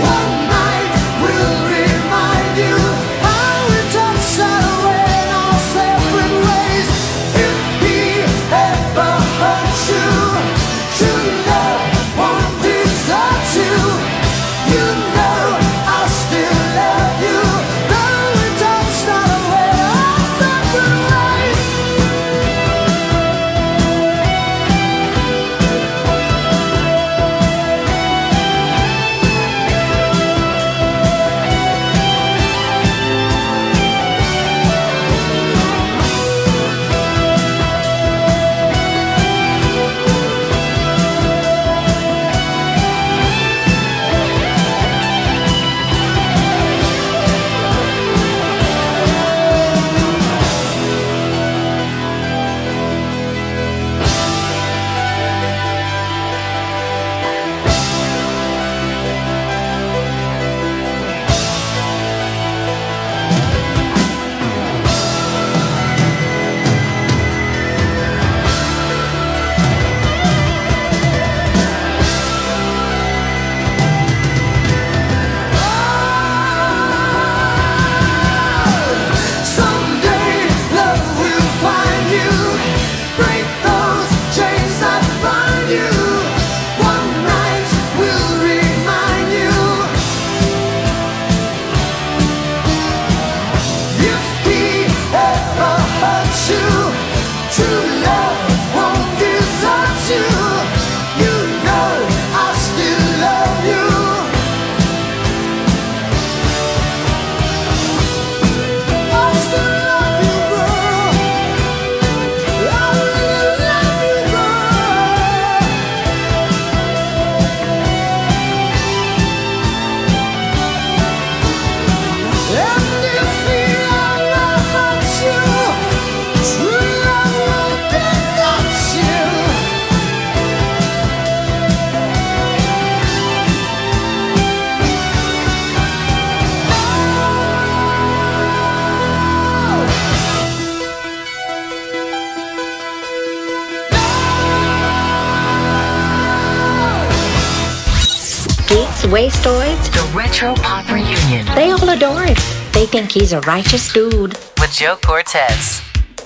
Wastoids, the Retro Pop Reunion. They all adore him. They think he's a righteous dude. With Joe Cortez.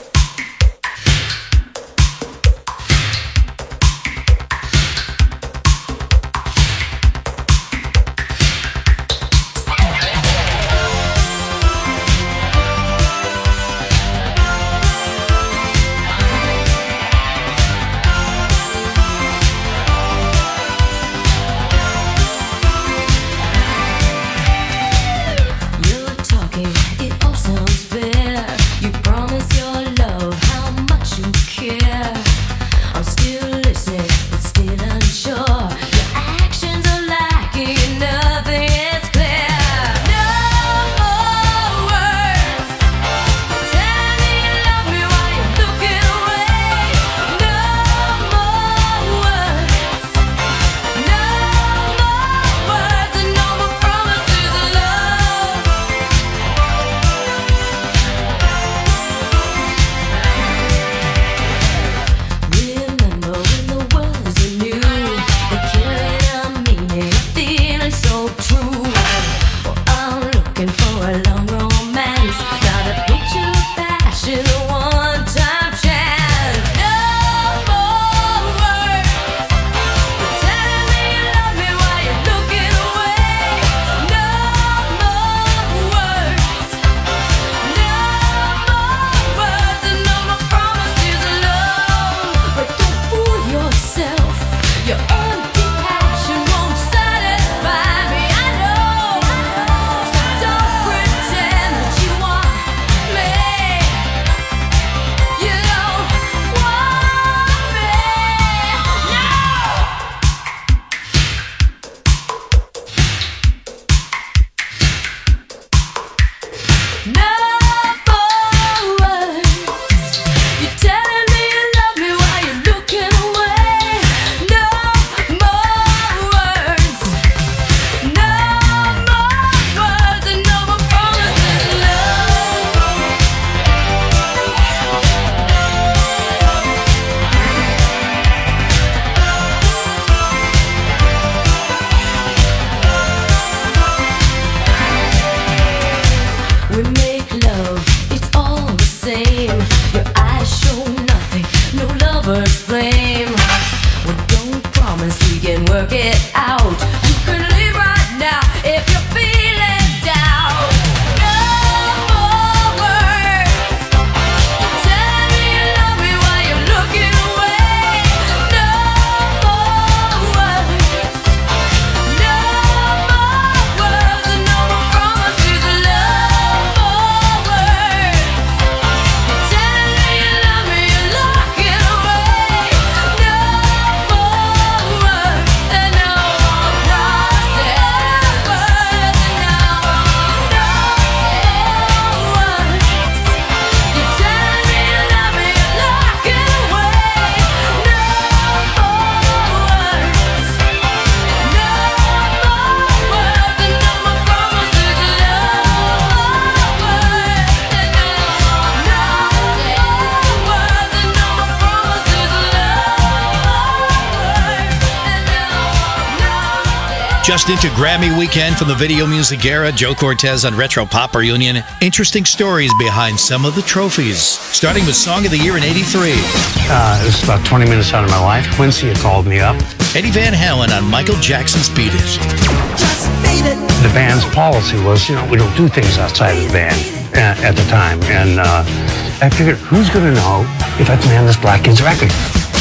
It all sounds fair. You promise your love, how much you care. I'm still listening, but still unsure. Your actions are lacking, nothing is clear. No more words telling me you love me while you're looking away. No more words, no more words, and no more promises of love. Remember when the words were new, they carried a meaning, a feeling so true. Well, I'm looking for a long romance, not a picture of passion, a one-time chance. No more words telling me you love me while you're looking away. No more words, no more words, and no more promises of love. But don't fool yourself, your empty passion won't satisfy me. I know, so don't pretend that you want me. You don't want me, no. No more words. You're telling me you love me while you're looking away. No more words. No more words, and no more promises of love. Just into Grammy weekend from the video music era, Joe Cortez on Retro Pop Reunion. Interesting stories behind some of the trophies. Starting with Song of the Year in 83. It was about 20 minutes out of my life. Quincy had called me up. Eddie Van Halen on Michael Jackson's Beat It. Just beat it. The band's policy was, we don't do things outside of the band at the time. And I figured, who's going to know if I play on this Black Kids record?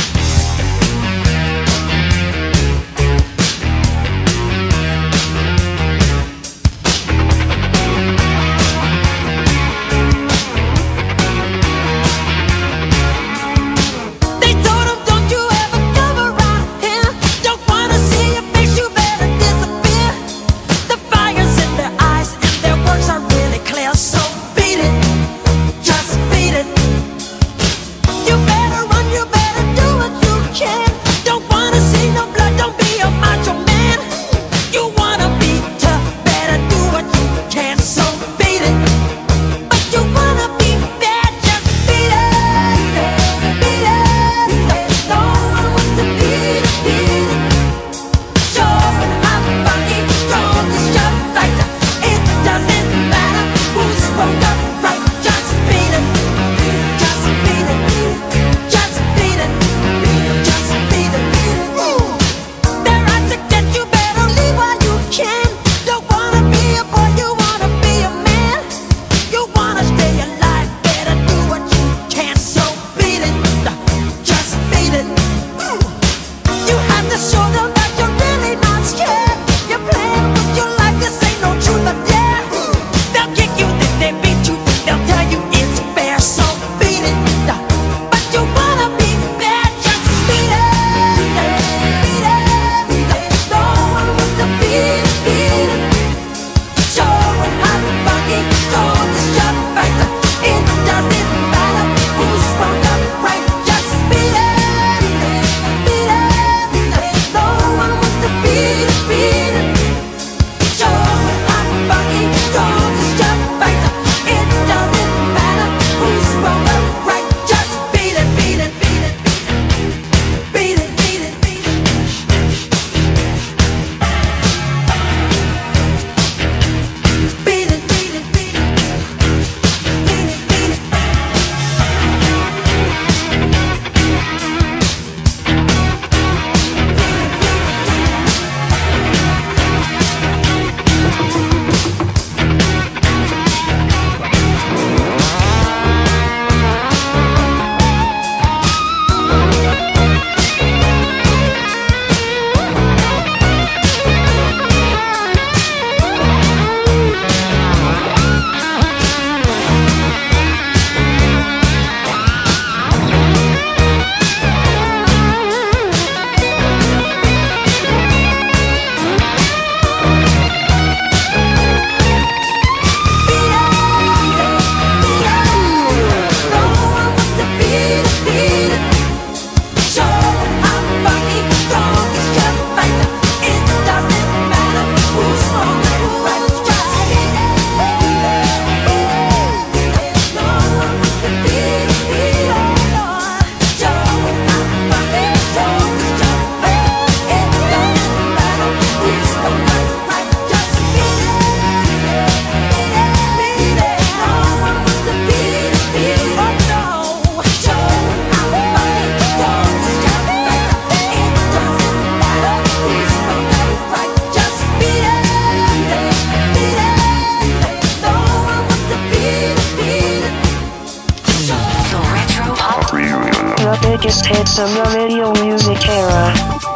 biggest hits of the video music era.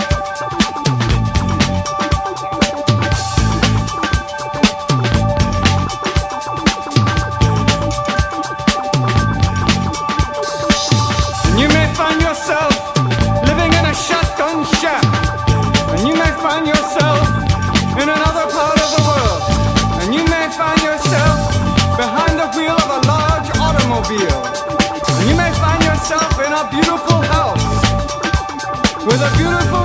You may find yourself living in a shotgun shack, and you may find yourself in another part of the world, and you may find yourself behind the wheel of a large automobile, and you may find yourself in a beautiful house with a beautiful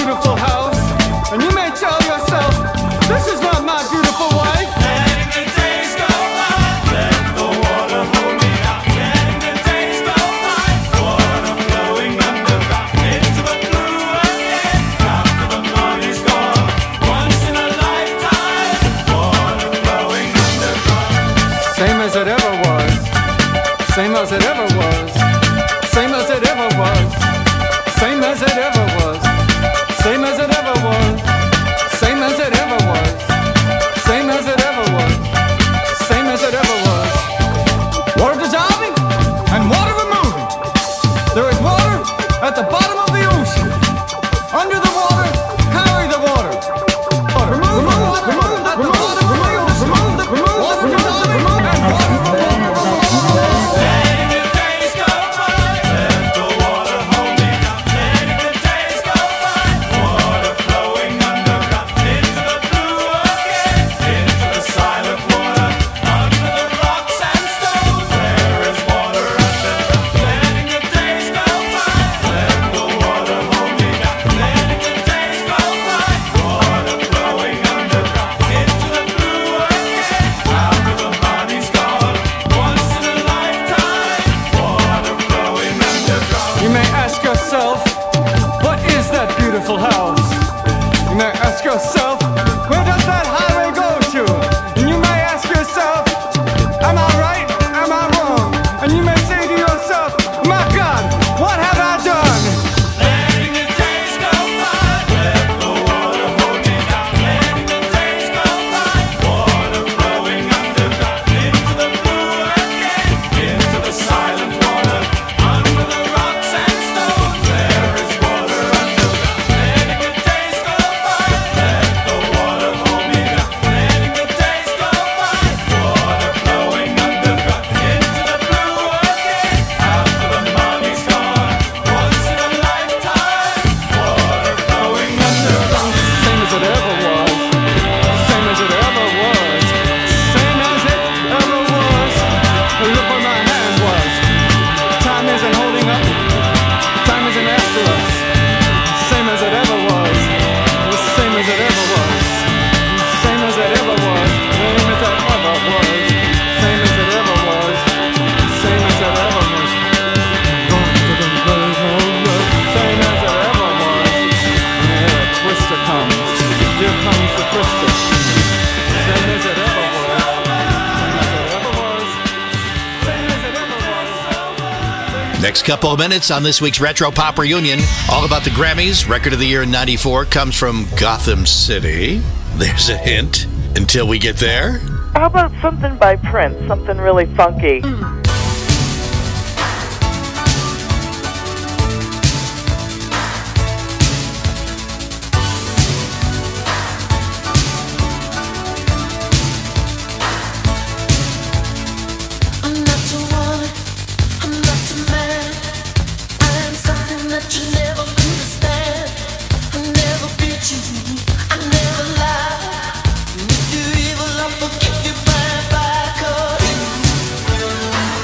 beautiful house, and you may tell yourself, this is not my beautiful wife. Letting the days go by, let the water hold me out. Letting the days go by, water flowing underground into the blue again. After the money's gone, once in a lifetime, water flowing underground. Same as it ever was, same as it ever was, same as it ever was, same as it ever was, same as it ever was, same as it ever was, same as it ever was, same as it ever was. Water dissolving and water removing. There is water at the bottom of the ocean. Under the water, carry the water. Remove the water at the bottom of the ocean. Water dissolving and water removing. Letting the days go by, let the water hold me down. Letting the days go by, water flowing underground into the blue again, into the silent water, under the rocks and stones. There is water underground. Letting the days go by, let the water hold me down. Letting the days go by, water flowing underground into the blue again. After the money's gone, once in a lifetime, water flowing underground. You may ask yourself, what is that beautiful house? You may ask yourself, where does that highway go to? And you may ask yourself, am I right? Am I wrong? And you may say to yourself, my God, what have I done? Letting the days go by, let the water hold me down. Letting the days go by, water flowing underground into the blue again, into the silent water, under the rocks and stones. There is water underground. Letting the days go by, let the water hold me down. Letting the days go by, water flowing underground into the blue again. After the money's gone, once in a lifetime, water flowing underground. Same as it ever was, same as it ever was, same as it ever was. Look where my hand was. Time isn't holding up, time isn't after us. Same as it ever was, same as it ever was, same as it ever was, same as it ever was, same as it ever was, same as it ever was. Same as it ever was. And here a twister comes. Here comes the twister. Same as it ever was. Same as it ever was. Same as it ever was. Next couple of minutes on this week's Retro Pop Reunion, all about the Grammys. Record of the Year in '94 comes from Gotham City. There's a hint until we get there. How about something by Prince, something really funky? I'm not to want, I'm not to man. I am something that you never understand. I never beat you, I never lie. If you're evil, I'll forgive you by. 'Cause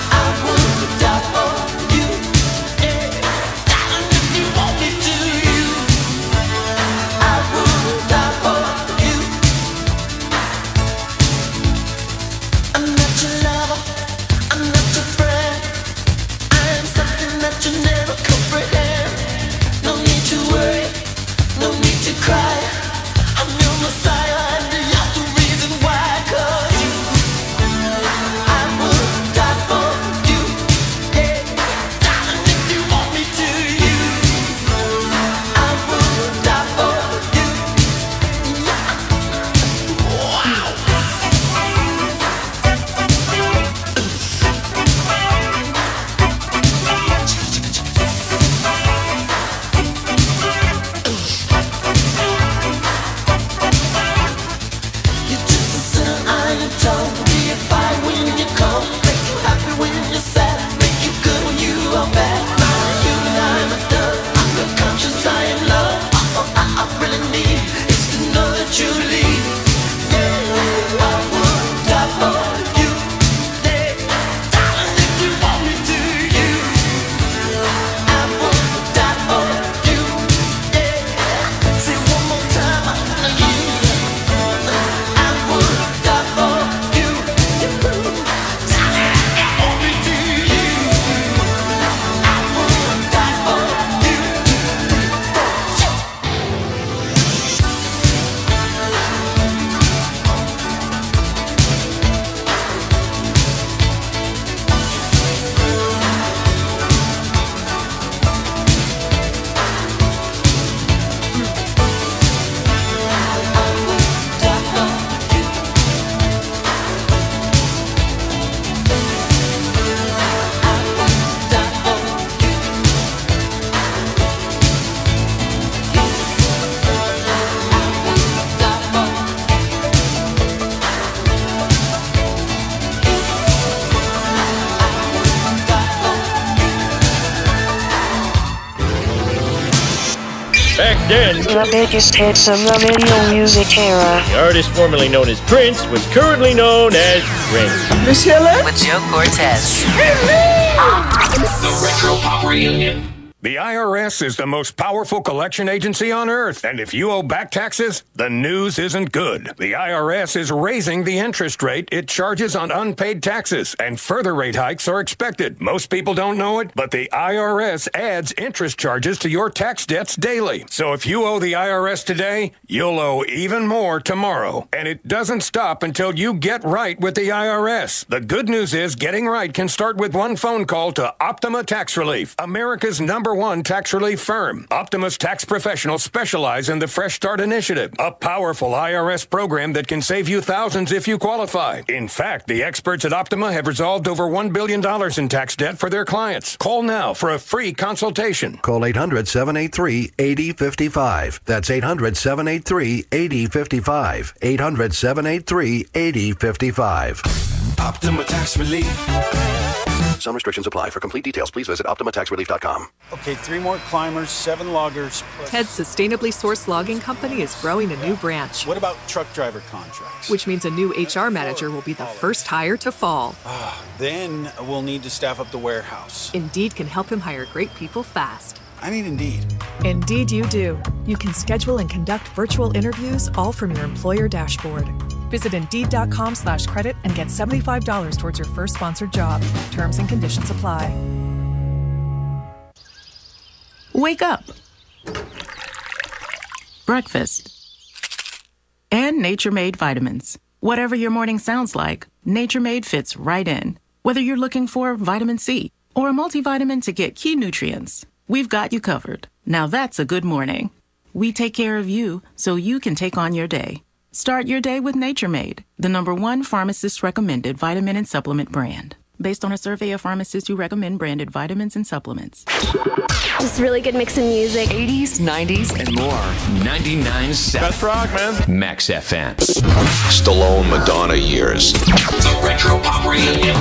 Then, The biggest hits of the video music era. the artist formerly known as Prince was currently known as Prince. With Joe Cortez. The Retro Pop Reunion. The IRS is the most powerful collection agency on earth, and if you owe back taxes, the news isn't good. The IRS is raising the interest rate it charges on unpaid taxes, and further rate hikes are expected. Most people don't know it, but the IRS adds interest charges to your tax debts daily. So if you owe the IRS today, you'll owe even more tomorrow. And it doesn't stop until you get right with the IRS. The good news is getting right can start with one phone call to Optima Tax Relief, America's #1 tax relief firm. Optima's tax professionals specialize in the Fresh Start Initiative, a powerful IRS program that can save you thousands if you qualify. In fact, the experts at Optima have resolved over $1 billion in tax debt for their clients. Call now for a free consultation. Call 800-783-8055. That's 800-783-8055. 800-783-8055. Optima Tax Relief. Some restrictions apply. For complete details, please visit OptimaTaxRelief.com. Okay, 3 more climbers, 7 loggers. Ted's sustainably sourced logging company is growing a new branch. What about truck driver contracts? Which means a new HR manager will be the first hire to fall. Then we'll need to staff up the warehouse. Indeed can help him hire great people fast. I need Indeed. Indeed you do. You can schedule and conduct virtual interviews all from your employer dashboard. Visit Indeed.com/credit and get $75 towards your first sponsored job. Terms and conditions apply. Wake up. Breakfast. And Nature Made vitamins. Whatever your morning sounds like, Nature Made fits right in. Whether you're looking for vitamin C or a multivitamin to get key nutrients, we've got you covered. Now that's a good morning. We take care of you so you can take on your day. Start your day with Nature Made, the #1 pharmacist-recommended vitamin and supplement brand. Based on a survey of pharmacists who recommend branded vitamins and supplements. Just really good mix of music. 80s, 90s, and more. 99.7. Best rock, man. Max FM. Stallone Madonna years. The Retro Pop Reunion.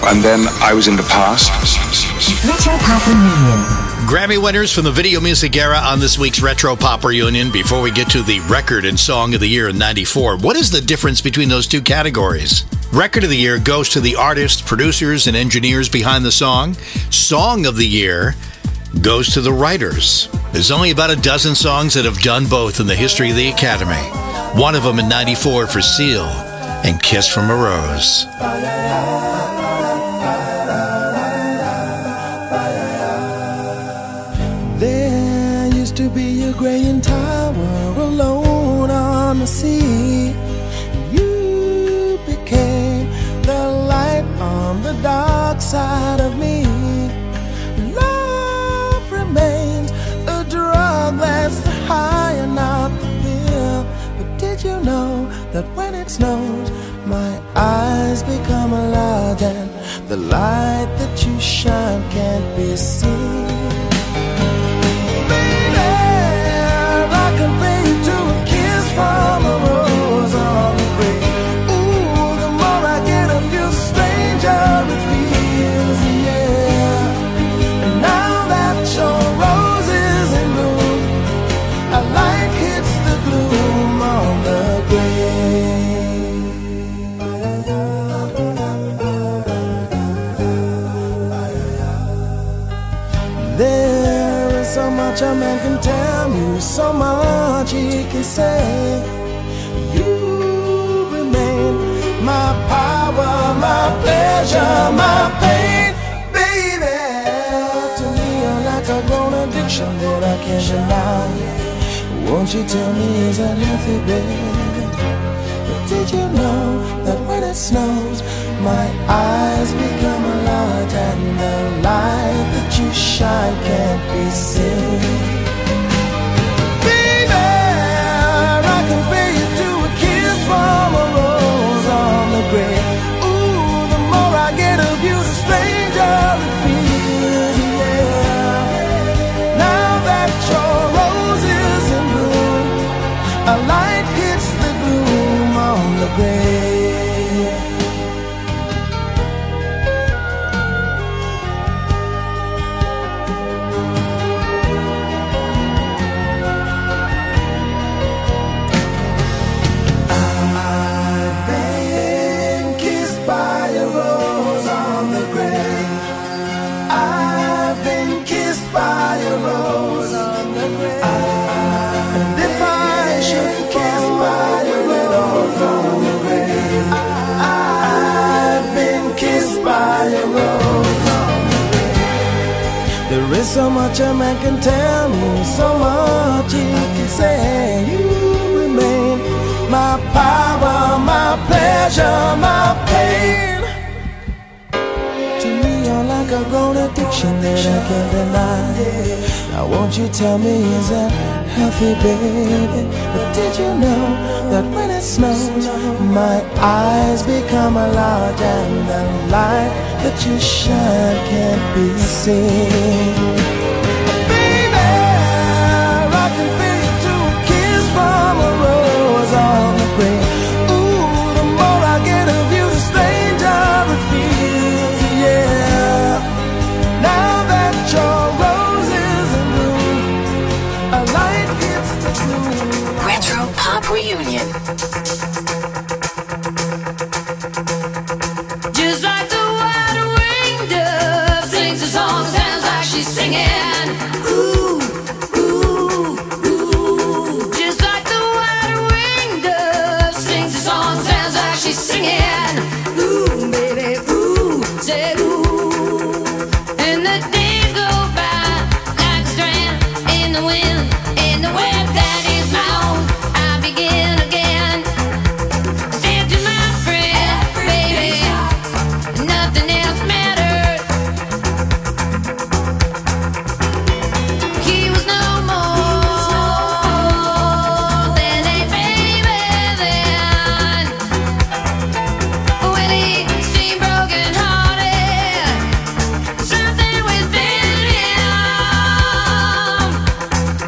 and then I was in the past. Retro Pop Reunion. Grammy winners from the video music era on this week's Retro Pop Reunion. Before we get to the record and song of the year in 94, what is the difference between those two categories? Record of the year goes to the artists, producers, and engineers behind the song. Song of the year goes to the writers. There's only about a dozen songs that have done both in the history of the Academy. One of them in 94 for Seal and Kiss from a Rose. There used to be a graying tower alone on the sea. You became the light on the dark side of me. Love remains a drug that's the high and not the pill. But did you know that when it snows, my eyes become large and the light that you shine can't be seen? Compared to a kiss from a rose on the grave. Ooh, the more I get of you, stranger it feels, yeah. And now that your rose is in bloom, a light hits the gloom on the grave. There is so much a man can tell me, so much he can say. You remain my power, my pleasure, my pain, baby. To me you're like a grown addiction that I can't deny. Won't you tell me, is that healthy, baby? But did you know that when it snows, my eyes become large and the light that you shine can't be seen? From a rose on the grave. Ooh, the more I get of you, the stranger it feels, yeah. Now that your rose is in bloom, a light hits the gloom on the grave. There is so much a man can tell me, so much he can say. You remain my power, my pleasure, my pain. To me you're like a grown addiction that I can't deny. Now won't you tell me, is that healthy, baby? But did you know that when it snows, my eyes become large and the light that you shine can't be seen? Baby, I can feel you to a kiss from a rose on the grave. Ooh, the more I get of you, the stranger it feels, yeah. Now that your rose is in bloom, a light hits the gloom. Retro Pop Reunion. Just like the white-winged dove sings a song, sounds like she's singing. Ooh, ooh, ooh. Just like the white-winged dove sings a song, sounds like she's singing. Ooh, baby, ooh, say ooh. And the days go by like a strand in the wind, in the web that is my own. I begin again. Said to my friend, baby, nothing else mattered. He was no more than a baby then. When he seemed broken hearted, something within him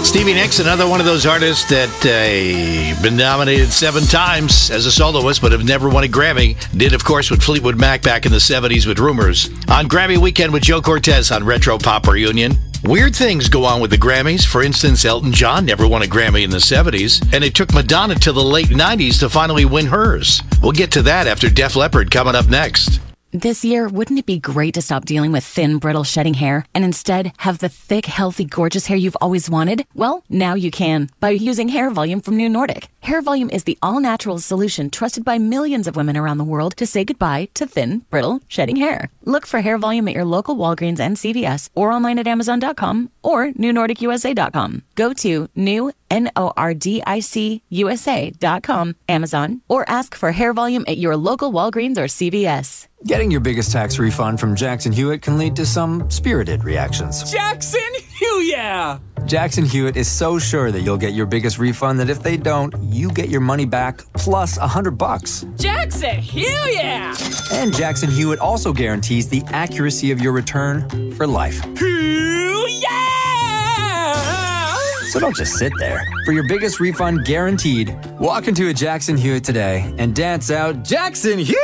Stevie Nicks, another one of those artists that been nominated 7 times as a soloist, but have never won a Grammy. Did, of course, with Fleetwood Mac back in the 70s with Rumors. On Grammy Weekend with Joe Cortez on Retro Pop Reunion. Weird things go on with the Grammys. For instance, Elton John never won a Grammy in the 70s, and it took Madonna till the late 90s to finally win hers. We'll get to that after Def Leppard coming up next. This year, wouldn't it be great to stop dealing with thin, brittle, shedding hair and instead have the thick, healthy, gorgeous hair you've always wanted? Well, now you can by using Hair Volume from New Nordic. Hair Volume is the all-natural solution trusted by millions of women around the world to say goodbye to thin, brittle, shedding hair. Look for Hair Volume at your local Walgreens and CVS or online at Amazon.com or NewNordicUSA.com. Go to NewNordicUSA.com, Amazon, or ask for Hair Volume at your local Walgreens or CVS. Getting your biggest tax refund from Jackson Hewitt can lead to some spirited reactions. Jackson Hewitt! Jackson Hewitt is so sure that you'll get your biggest refund that if they don't, you get your money back plus $100. Jackson Hewitt! And Jackson Hewitt also guarantees the accuracy of your return for life. So don't just sit there. For your biggest refund guaranteed, walk into a Jackson Hewitt today and dance out Jackson Hewitt!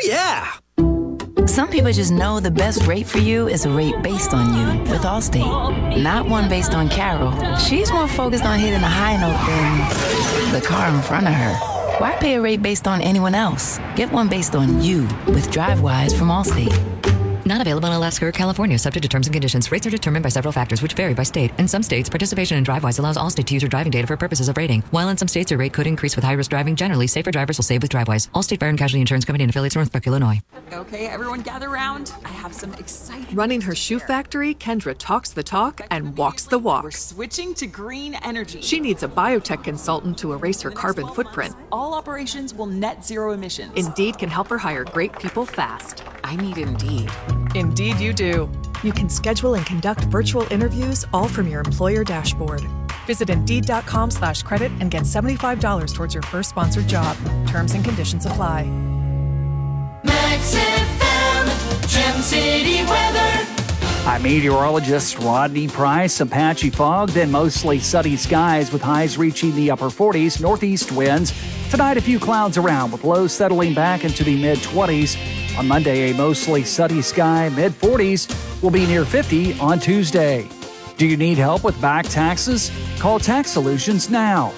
Some people just know the best rate for you is a rate based on you with Allstate. Not one based on Carol. She's more focused on hitting a high note than the car in front of her. Why pay a rate based on anyone else? Get one based on you with DriveWise from Allstate. Not available in Alaska or California, subject to terms and conditions. Rates are determined by several factors, which vary by state. In some states, participation in DriveWise allows Allstate to use your driving data for purposes of rating. While in some states, your rate could increase with high-risk driving. Generally, safer drivers will save with DriveWise. Allstate Fire and Casualty Insurance Company and affiliates, Northbrook, Illinois. Okay, everyone gather around. I have some exciting... Running her shoe factory, Kendra talks the talk and walks the walk. We're switching to green energy. She needs a biotech consultant to erase her carbon footprint. All operations will net zero emissions. Indeed can help her hire great people fast. I need Indeed. Indeed you do. You can schedule and conduct virtual interviews all from your employer dashboard. Visit Indeed.com/credit and get $75 towards your first sponsored job. Terms and conditions apply. Max FM, Gem City weather. I'm meteorologist Rodney Price. Patchy fog, then mostly sunny skies with highs reaching the upper 40s, northeast winds. Tonight, a few clouds around with lows settling back into the mid-20s. On Monday, a mostly sunny sky, mid-40s, will be near 50 on Tuesday. Do you need help with back taxes? Call Tax Solutions now.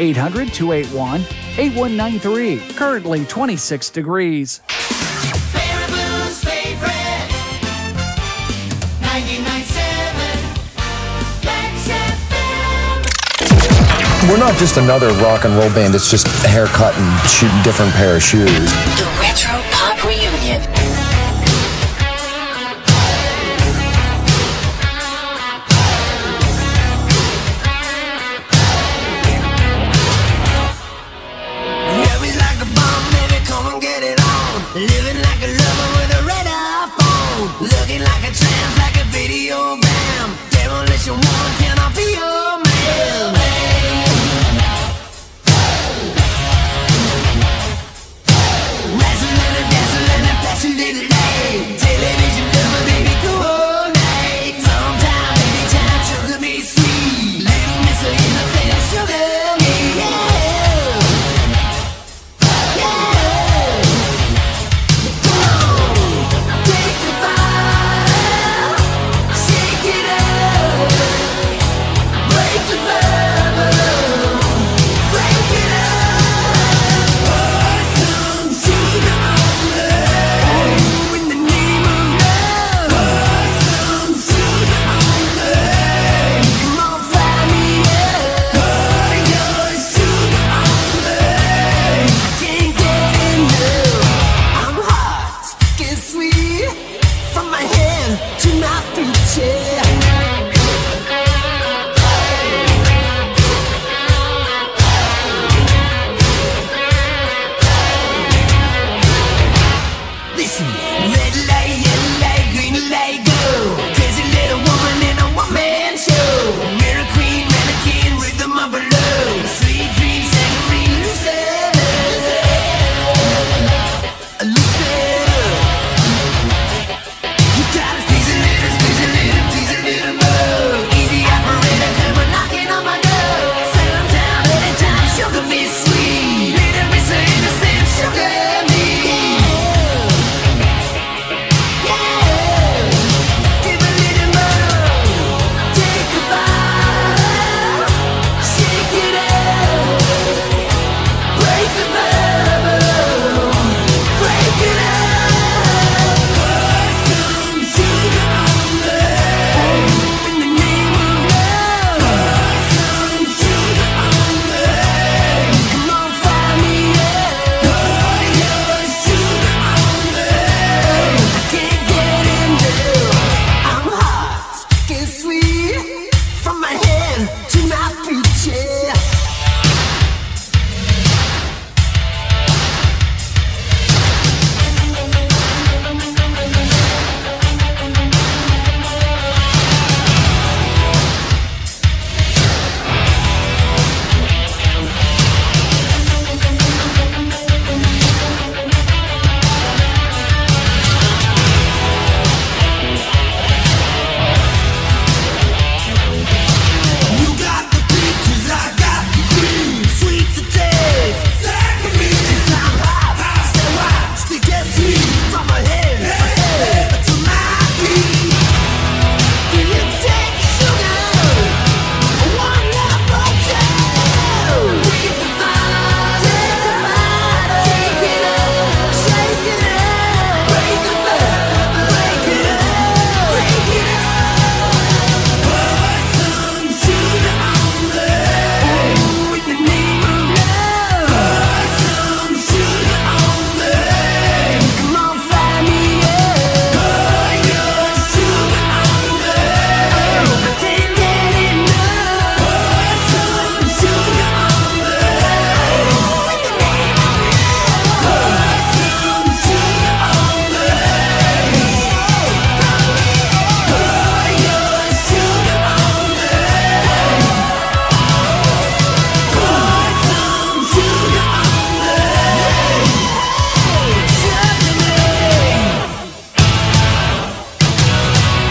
800-281-8193. Currently 26 degrees. Baraboo's favorite. 99.7 Max FM. We're not just another rock and roll band. It's just a haircut and shooting different pair of shoes. The Retro Pop Reunion. Living like a lover with a red iPhone. Looking like a tramp, like a video bam. Demolition woman, can I be your man? Razzling and dazzling and flashing little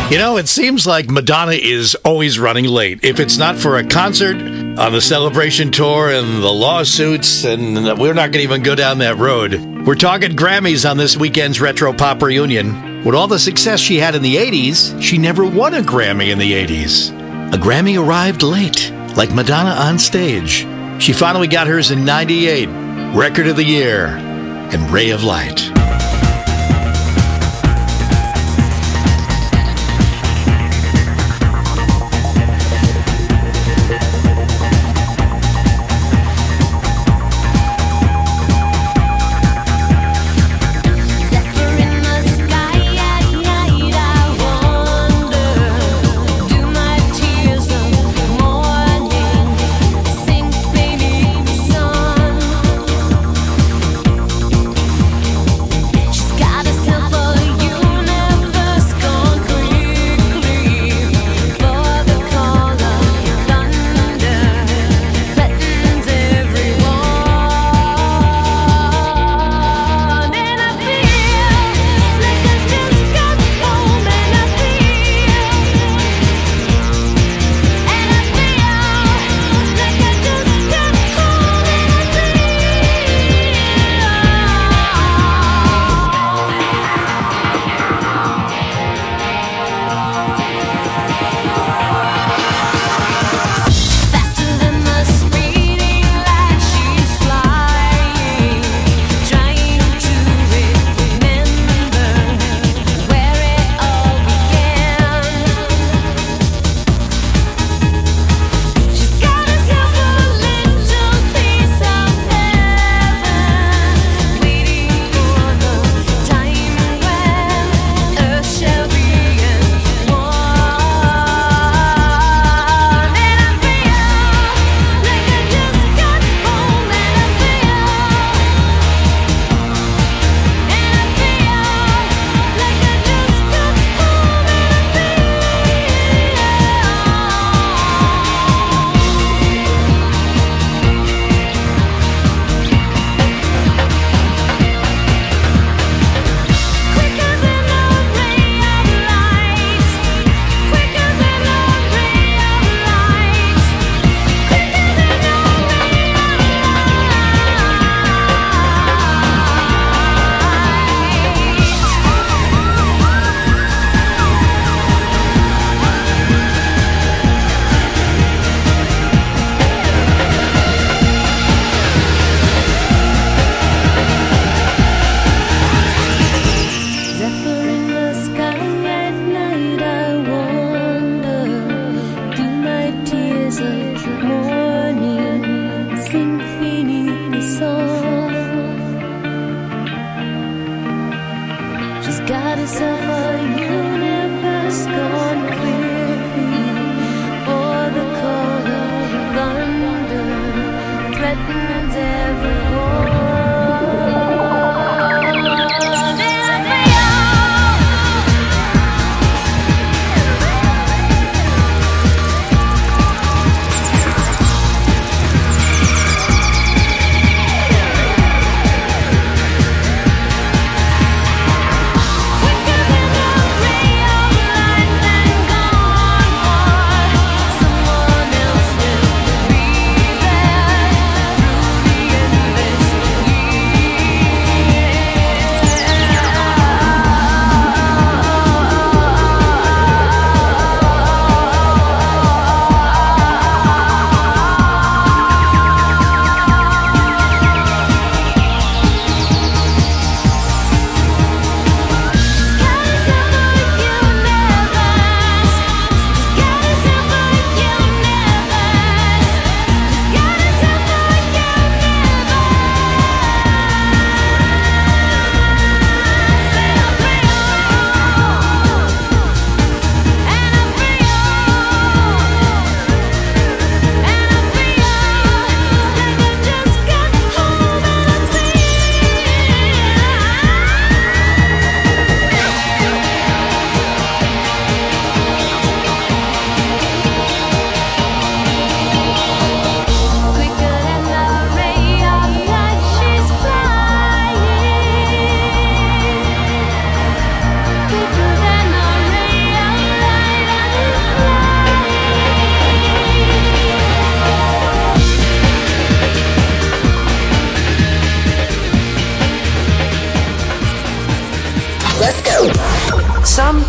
You know, it seems like Madonna is always running late. If it's not for a concert, on the Celebration Tour and the lawsuits, and we're not going to even go down that road. We're talking Grammys on this weekend's Retro Pop Reunion. With all the success she had in the 80s, she never won a Grammy in the 80s. A Grammy arrived late, like Madonna on stage. She finally got hers in 98, Record of the Year, and Ray of Light.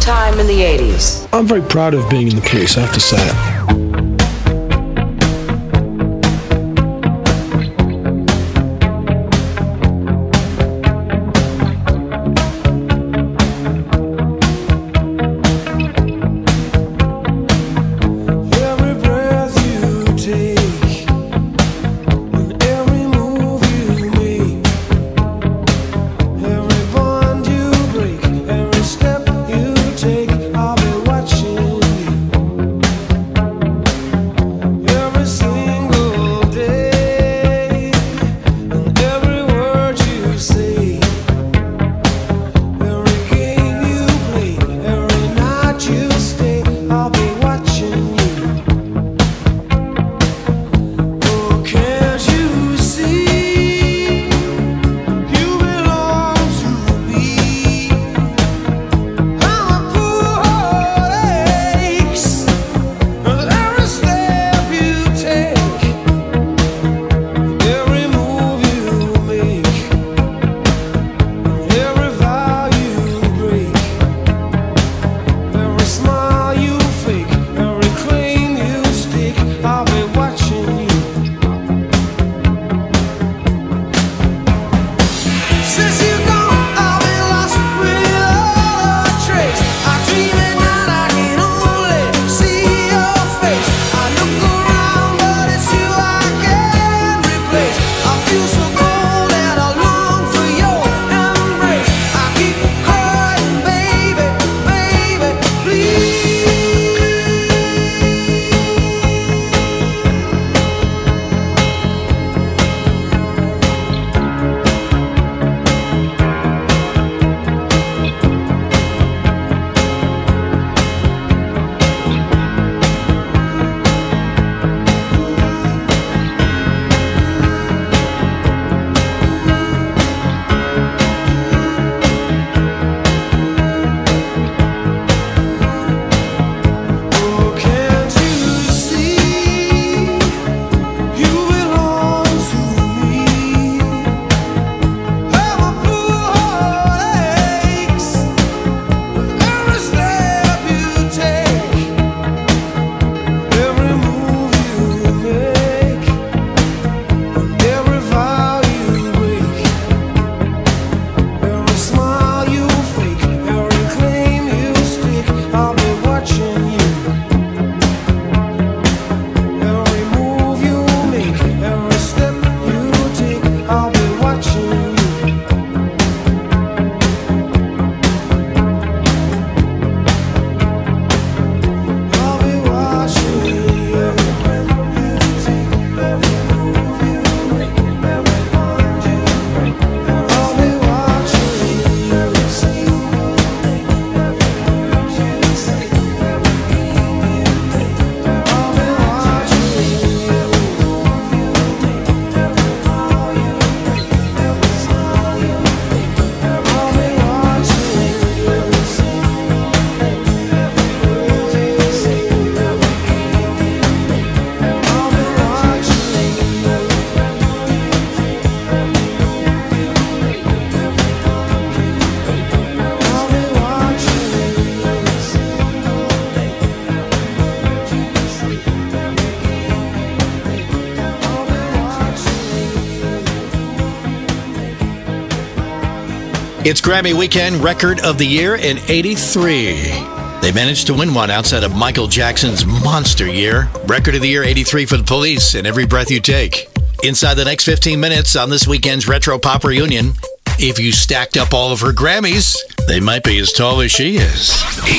time in the 80s. I'm very proud of being in the police, I have to say it. It's Grammy Weekend Record of the Year in 83. They managed to win one outside of Michael Jackson's monster year. Record of the Year 83 for the Police and Every Breath You Take. Inside the next 15 minutes on this weekend's Retro Pop Reunion, if you stacked up all of her Grammys, they might be as tall as she is.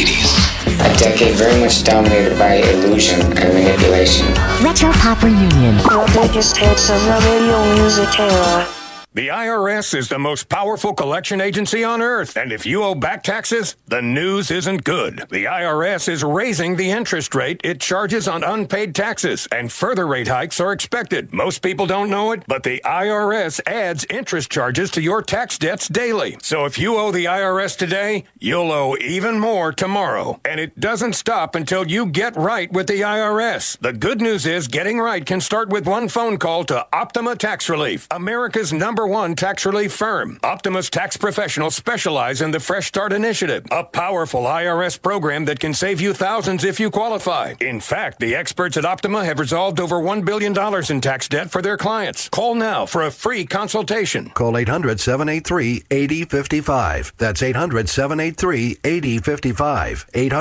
80s. A decade very much dominated by illusion and manipulation. Retro Pop Reunion. The biggest hits of the radio music era. The IRS is the most powerful collection agency on earth, and if you owe back taxes, the news isn't good. The IRS is raising the interest rate it charges on unpaid taxes, and further rate hikes are expected. Most people don't know it, but the IRS adds interest charges to your tax debts daily. So if you owe the IRS today, you'll owe even more tomorrow. And it doesn't stop until you get right with the IRS. The good news is getting right can start with one phone call to Optima Tax Relief, America's #1 #1 tax relief firm. Optima's tax professionals specialize in the Fresh Start Initiative, a powerful IRS program that can save you thousands if you qualify. In fact, the experts at Optima have resolved over $1 billion in tax debt for their clients. Call now for a free consultation. Call 800-783-8055. That's 800-783-8055.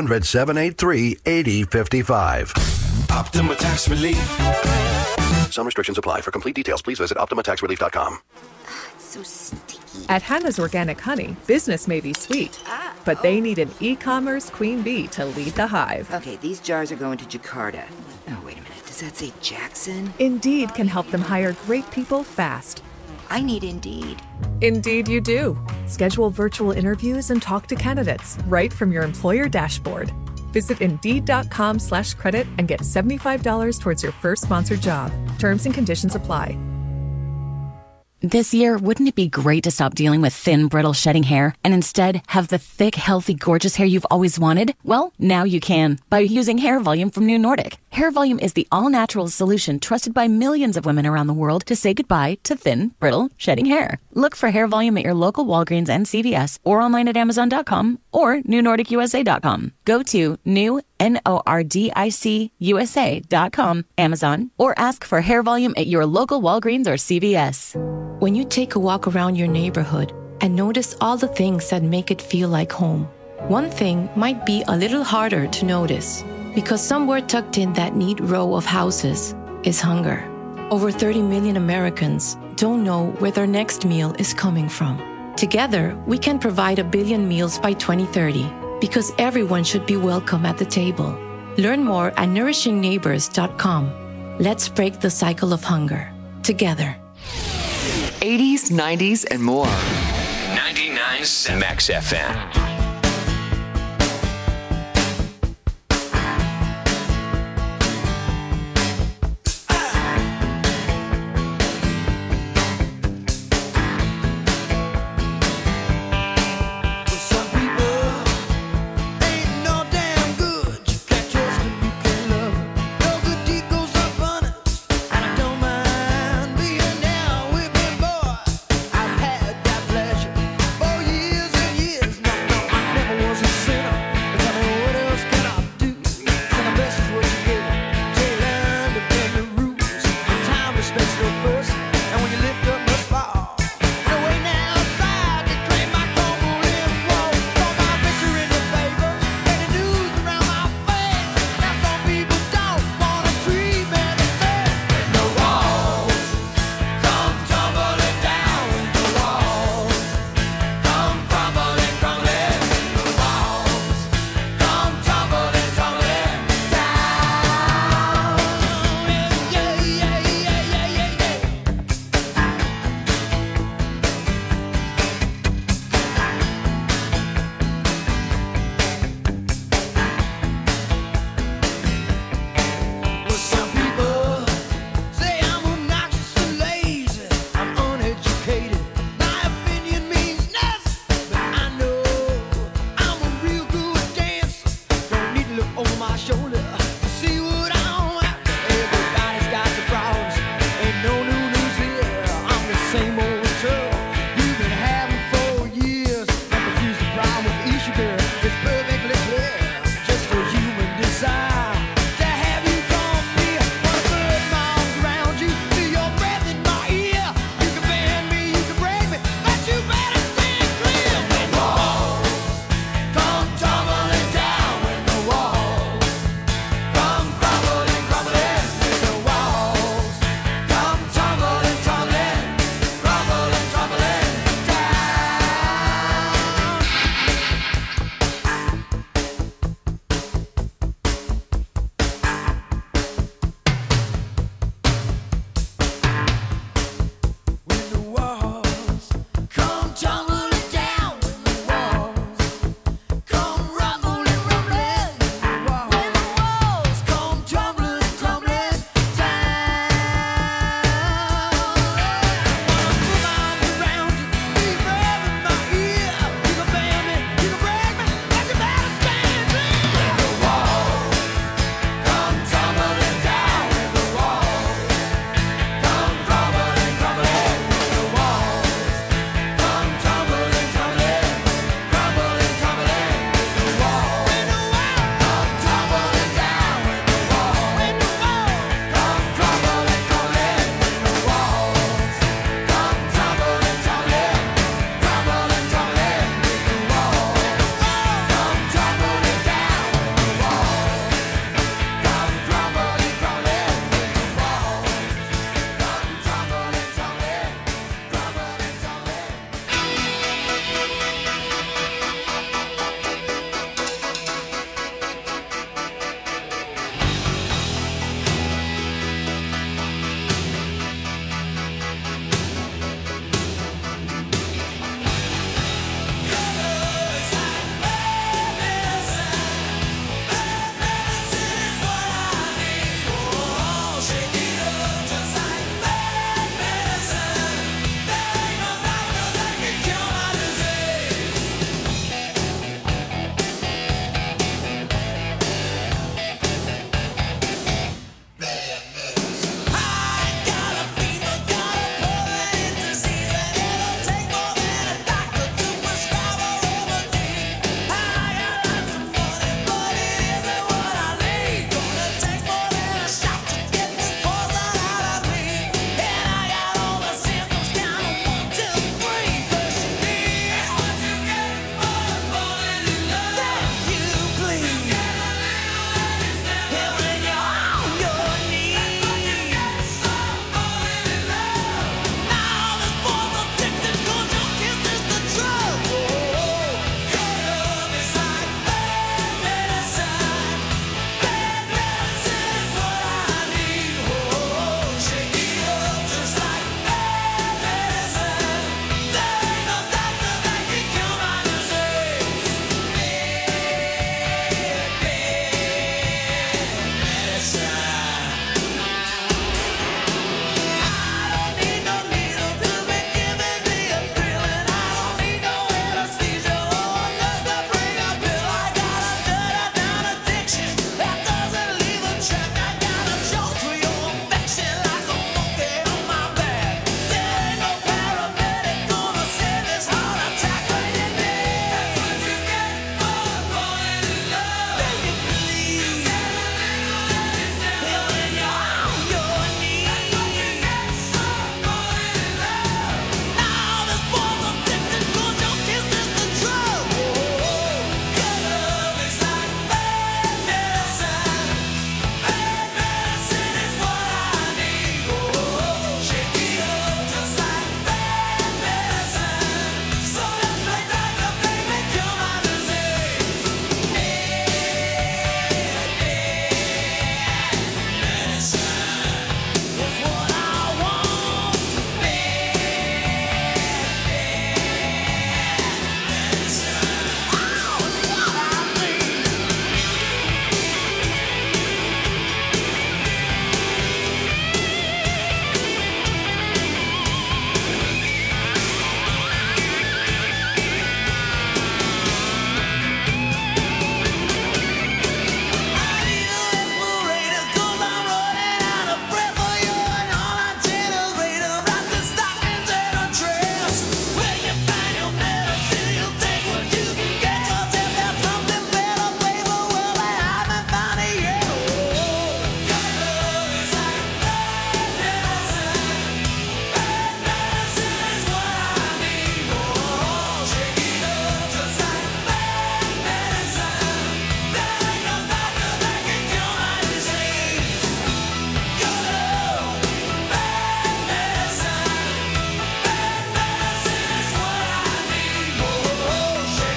800-783-8055. Optima Tax Relief. Some restrictions apply. For complete details, please visit OptimaTaxRelief.com. So sticky. At Hannah's Organic Honey, business may be sweet, but they need an e-commerce queen bee to lead the hive. Okay, these jars are going to Jakarta. Oh, wait a minute. Does that say Jackson? Indeed can help them hire great people fast. I need Indeed. Indeed you do. Schedule virtual interviews and talk to candidates right from your employer dashboard. Visit Indeed.com/credit and get $75 towards your first sponsored job. Terms and conditions apply. This year, wouldn't it be great to stop dealing with thin, brittle, shedding hair and instead have the thick, healthy, gorgeous hair you've always wanted? Well, now you can by using Hair Volume from New Nordic. Hair Volume is the all-natural solution trusted by millions of women around the world to say goodbye to thin, brittle, shedding hair. Look for Hair Volume at your local Walgreens and CVS or online at Amazon.com or NewNordicUSA.com. Go to NewNordicUSA.com, Amazon, or ask for Hair Volume at your local Walgreens or CVS. When you take a walk around your neighborhood and notice all the things that make it feel like home, one thing might be a little harder to notice because somewhere tucked in that neat row of houses is hunger. Over 30 million Americans don't know where their next meal is coming from. Together, we can provide 1 billion meals by 2030 because everyone should be welcome at the table. Learn more at nourishingneighbors.com. Let's break the cycle of hunger together. 80s, 90s, and more. 99 Max FM.